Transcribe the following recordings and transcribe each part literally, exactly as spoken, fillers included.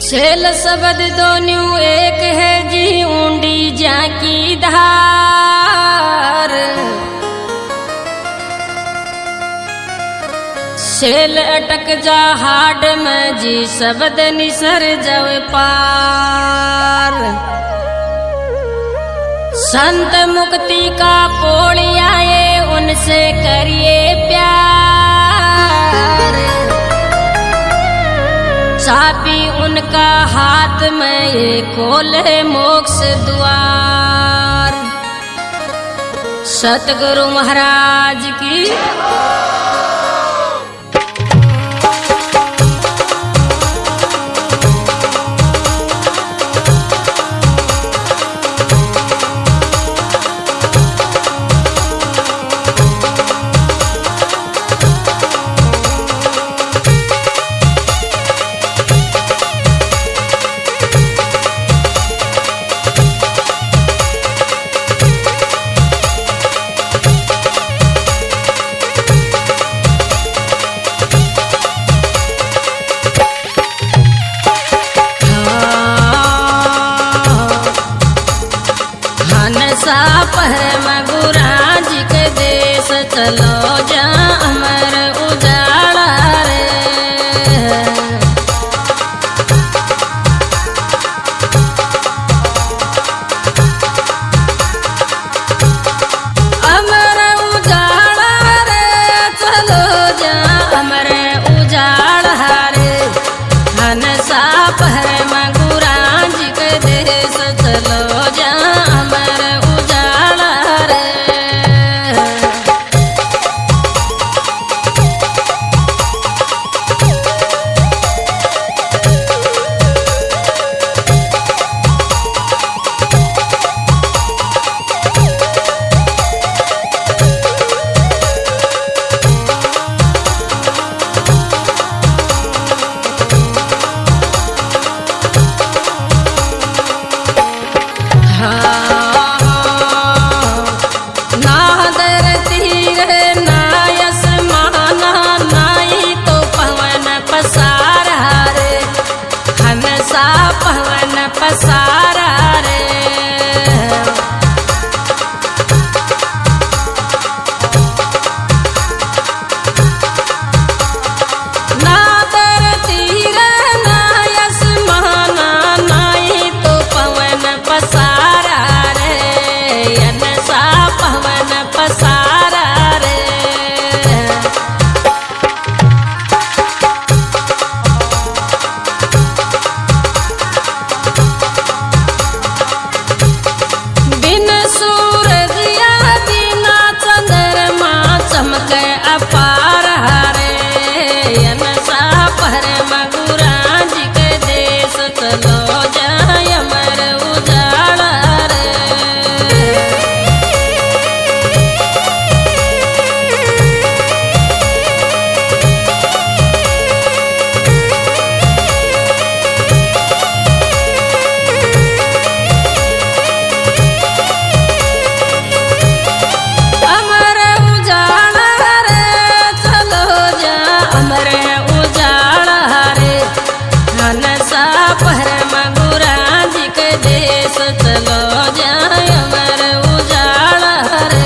Shell शब्द दोनों एक है जी ऊंडी जाकी धार। शेल अटक जा हाड में जी शब्द निसर जव पार। संत मुक्ति का पोड़िया ये उनसे करिए प्यार। चाबी उनका हाथ में ये खोले मोक्ष द्वार। सतगुरु महाराज की पहर मगुराज के देश चलो जा अमर उजाला रे। अमर उजाला रे चलो जा अमर उजाला रे। हनसा पहर मगुराज के देश चलो जा अमर पवन पसारा रे। ना धरती रे ना आसमाना नाई तो पवन पसारा रे। अनसा पवन पसारा रे। चमके अपार रे। अनसा पहर मगुराज के देश चलो जाय अमर उजाला रे। पहर मगुराज के देश चलो जाय अमर उजाला रे।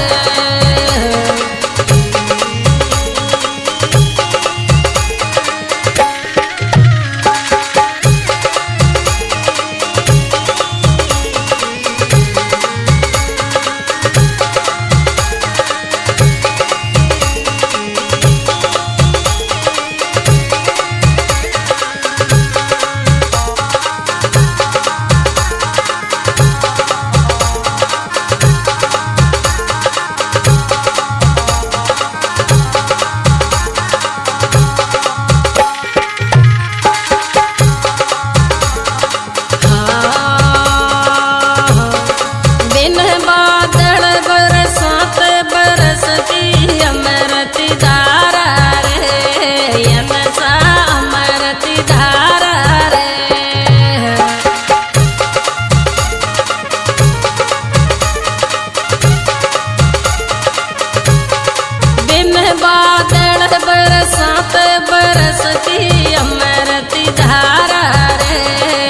बरसात बरसती अमृत धारा रे।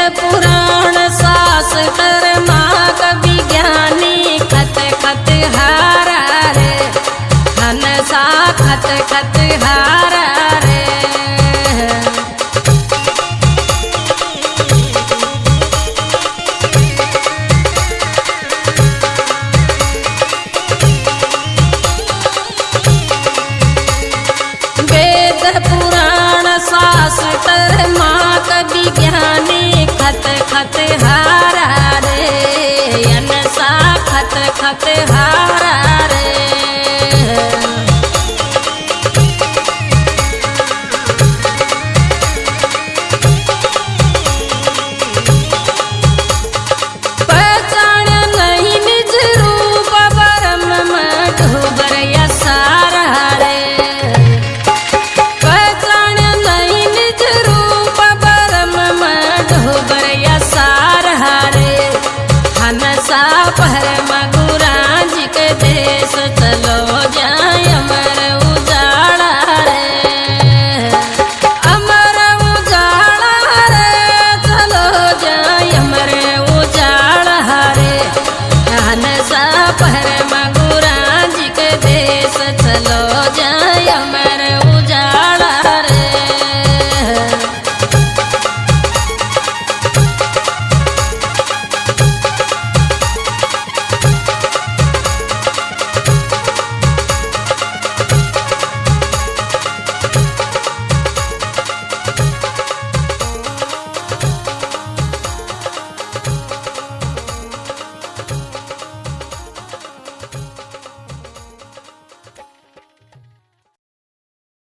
पुराण शास्त्र माग विज्ञानी खत खत हारा रे हनसा खत खत हारा रे वेद पुराण शास्त्र माग विज्ञानी खत खत हारा रे हनसा खत खत हारा रे परम गुराज के देश चलो जाय अमर उजाला रे अमर उजाला रे चलो जाय अमर उजाला रे हनसा पर